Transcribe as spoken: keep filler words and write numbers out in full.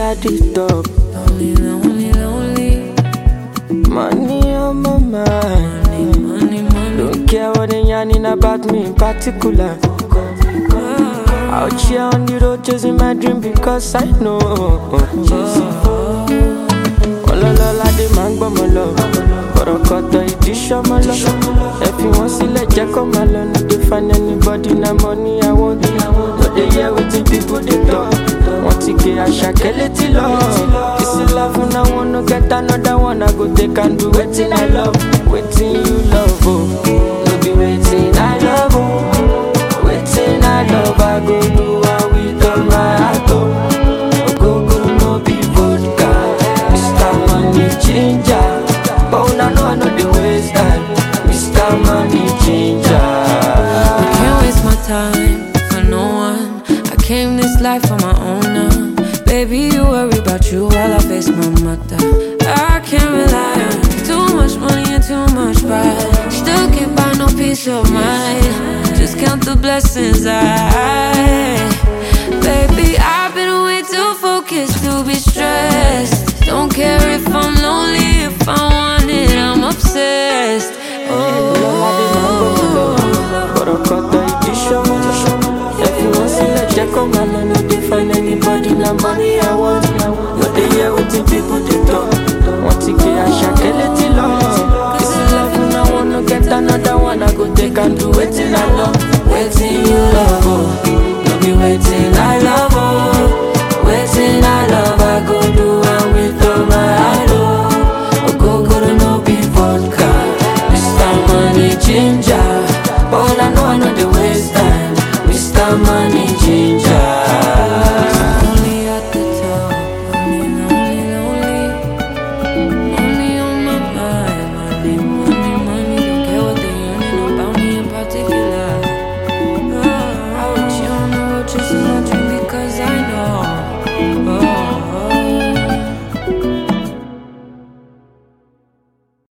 at the top. Lonely, lonely, lonely. Money on my mind. Money, money, money. Don't care what they yarning about me in particular. Out here on the road chasing my dream because I know. Ololola de máa ń gbọ́ mọ́ lọ. Kọ̀rọ̀kọ̀tọ̀ ìdí ṣọ́mọ́ lọ. Ẹ fi wọ́n sílẹ̀ jẹ́ kó máa lọ. No dey find anybody na money I want. No dey hear wetin people dey talk. Wọ́n ti gé Àṣàkẹ́ létí lọ. This is love and I wanna get another one. I go take and do wetin I love. Wetin you love oh. No be wetin I love oh. Wetin I love I go do am with all my heart oh. Ogogoro no be vodka. Mister Money Ginger. But una know I know the waste time. Mister Money Ginger. I can't waste my time for no one. I came this life on my own now. Baby, you worry about you while I face my mother. I can't rely on too much money and too much pride. Still can't buy no peace of mind. Just count the blessings I. Baby, I've been way too focused to be stressed. Don't care if I'm lonely, if I want it, I'm obsessed. Kọ̀rọ̀kọ̀tọ̀ ìdí ṣọ́mọ́ lọ. Ẹ fi wọ́n sílẹ̀ jẹ́ kó máa lọ. No dey find anybody na money I want. No dey hear wetin people dey talk. Wọ́n ti gé Àṣàkẹ́ létí lọ. This is love and I wanna get another one. I go take and do wetin I love. Wetin you love oh. No be wetin I love oh. Wetin I love I go do am with all my heart oh. Ogogoro no be vodka. Mister Money Ginger.